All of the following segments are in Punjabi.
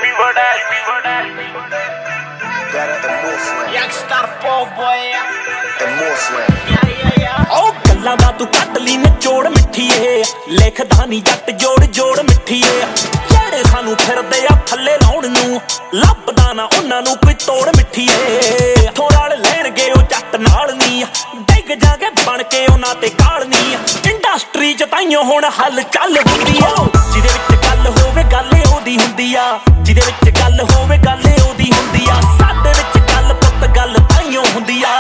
ਗੱਲਾਂ ਦਾ ਤੂੰ ਕੱਟ ਲਈ ਨਿਚੋੜ ਮਿੱਠੀਏ, ਲਿਖਦਾ ਨੀ ਜੱਟ ਜੋੜ ਜੋੜ ਮਿੱਠੀਏ। ਜਿਹੜੇ ਸਾਨੂੰ ਫਿਰਦੇ ਆ ਥੱਲੇ ਲਾਉਣ ਨੂੰ, ਲੱਭਦਾ ਨਾ ਉਹਨਾਂ ਨੂੰ ਕੋਈ ਤੋੜ ਮਿੱਠੀਏ। ਇੱਥੋਂ ਰਲ ਲੈਣਗੇ ਉਹ ਜੱਟ ਨਾਲ ਨੀ, ਡਿੱਗ ਜਾਗੇ ਬਣ ਕੇ ਉਹਨਾਂ ਤੇ ਕਾਲ ਨੀ। ਇੰਡਸਟਰੀ ਚ ਤਾਈਓ ਹੁਣ ਹੱਲ ਚੱਲ ਹੁੰਦੀ ਆ, ਜਿਹਦੇ ਵਿੱਚ ਗੱਲ ਹੋਵੇ ਗੱਲ ਉਹਦੀ ਹੁੰਦੀ ਆ, ਜਿਹਦੇ ਵਿੱਚ ਗੱਲ ਹੋਵੇ ਗੱਲ ਉਹਦੀ ਹੁੰਦੀ ਆ। ਸਾਡੇ ਵਿੱਚ ਗੱਲ ਪੁੱਤ ਗੱਲ ਤਾਈਓ ਹੁੰਦੀ ਆ।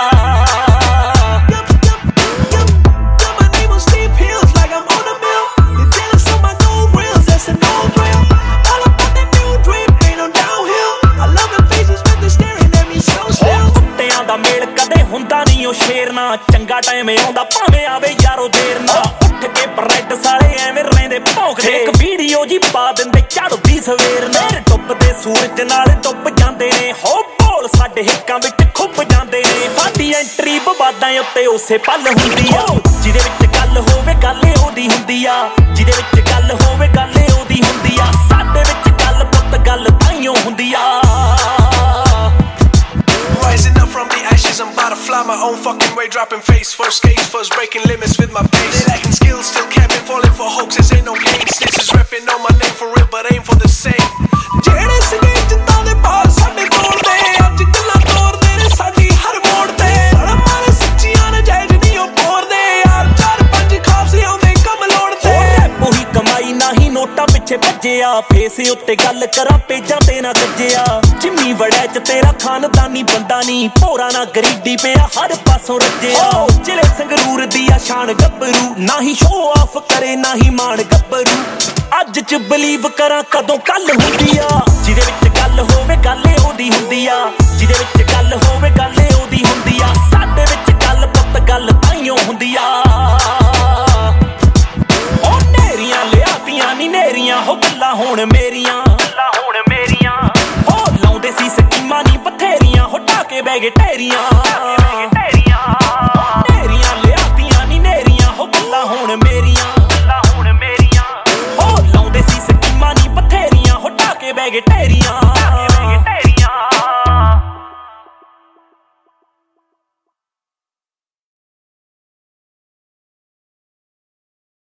ਸ਼ੇਰ ਨਾ ਚੰਗਾ ਟਾਈਮ ਆਉਂਦਾ ਭਾਵੇਂ ਆਵੇ ਯਾਰੋ ਦੇਰ ਨਾ। ਉੱਠ ਕੇ ਬ੍ਰੈਡ ਸਾਲੇ ਐਵੇਂ ਰਹਿੰਦੇ ਭੌਂਕਦੇ, ਇੱਕ ਵੀਡੀਓ ਜੀ ਪਾ ਦਿੰਦੇ ਚੜ੍ਹਦੀ ਸਵੇਰ ਨੇ। ਡੁੱਬਦੇ ਸੂਰਜ ਨਾਲ ਡੁੱਬ ਜਾਂਦੇ ਨੇ, ਹੋ ਬੋਲ ਸਾਡੇ ਹਿੱਕਾਂ ਵਿੱਚ ਖੁੱਭ ਜਾਂਦੇ ਨੇ। ਸਾਡੀ ਐਂਟਰੀ ਵਿਵਾਦਾਂ ਉੱਤੇ ਉਸੇ ਪਲ ਹੁੰਦੀ ਆ, ਜਿਹਦੇ ਵਿੱਚ ਗੱਲ ਹੋਵੇ ਗੱਲ ਉਹਦੀ ਹੁੰਦੀ ਆ, ਜਿਹਦੇ ਵਿੱਚ ਗੱਲ ਹੋਵੇ ਗੱਲ ਉਹਦੀ ਹੁੰਦੀ ਆ। ਸਾਡੇ ਵਿੱਚ ਗੱਲ ਪੁੱਤ ਗੱਲ ਤਾਈਓ ਹੁੰਦੀ ਆ। Rising up from the ashes, I'm about to fly my own fucking way, dropping face first, case first, breaking limits with my pace. They lacking skills, still capping, falling for hoaxes, ain't no game. Snitches repping on my name for real, but aim for the same. ਜਿਹੜੇ ਸੀਗੇ ਜਿੱਦਾਂ ਦੇ ਬਾਲ ਸਾਡੇ ਕੋਲ ਦੇ, ਅੱਜ ਗੱਲਾਂ ਤੋੜਦੇ ਨੇ ਸਾਡੀ ਹਰ ਮੋੜ ਤੇ। ਸਾਡਾ ਮਾਰੇ ਸੱਚੀਆਂ ਨੇ ਜਾਇਜ਼ ਨਹੀਂ ਉਹ ਬੋਰਦੇ ਯਾਰ, 4-5 ਖਾਸ ਆਉਂਦੇ ਕੰਮ ਲੋੜ ਤੇ। ਰੈਪ ਉਹੀ ਕਮਾਈ ਨਾ ਹੀ ਨੋਟਾਂ ਪਿੱਛੇ ਭੱਜਿਆ, ਫੇਸ ਉੱਤੇ ਗੱਲ ਕਰਾਂ ਪੇਜਾਂ ਤੇ ਨਾ ਗੱਜਿਆ। ਜਿੰਮੀ ਵੜਿਆ ਚ ਤੇਰਾ ਖਾਨਦਾਨੀ ਬੰਦਾ ਨੀ, ਭੋਰਾ ਨਾ ਗਰੀਬੀ ਪਿਆ ਹਰ ਪਾਸੋਂ ਰੱਜਿਆ। ਜ਼ਿਲ੍ਹੇ ਸੰਗਰੂਰ ਦੀ ਆ ਸ਼ਾਨ ਗੱਭਰੂ, ਨਾ ਹੀ ਸ਼ੋ ਆਫ ਕਰੇ ਨਾ ਹੀ ਮਾਣ ਗੱਭਰੂ। ਅੱਜ ਚ ਬਲੀਵ ਕਰਾਂ ਕਦੋਂ ਕੱਲ ਹੁੰਦੀ ਆ, ਜਿਹਦੇ ਵਿੱਚ ਗੱਲ ਹੋਵੇ ਗੱਲ ਉਹਦੀ ਹੁੰਦੀ ਆ, ਜਿਹਦੇ ਵਿੱਚ ਗੱਲ ਹੋਵੇ ਗੱਲ ਉਹਦੀ ਹੁੰਦੀ ਆ। ਸਾਡੇ ਵਿੱਚ ਗੱਲ ਪੁੱਤ ਗੱਲ ਤਾਈਓ ਹੁੰਦੀ ਆ। ਉਹ ਨੇਰੀਆਂ ਲਿਆਤੀਆਂ ਨੀ ਨੇਰੀਆਂ, ਹੋ ਗੱਲਾਂ ਹੁਣ ਮੇਰੀਆਂ ਹੋ ਲਾਉਂਦੇ ਸੀ ਸਕੀਮਾਂ ਨੀ ਬਥੇਰੀਆਂ, ਹੋ ਢਾ ਕੇ ਬਹਿ ਗਏ ਢੇਰੀਆਂ।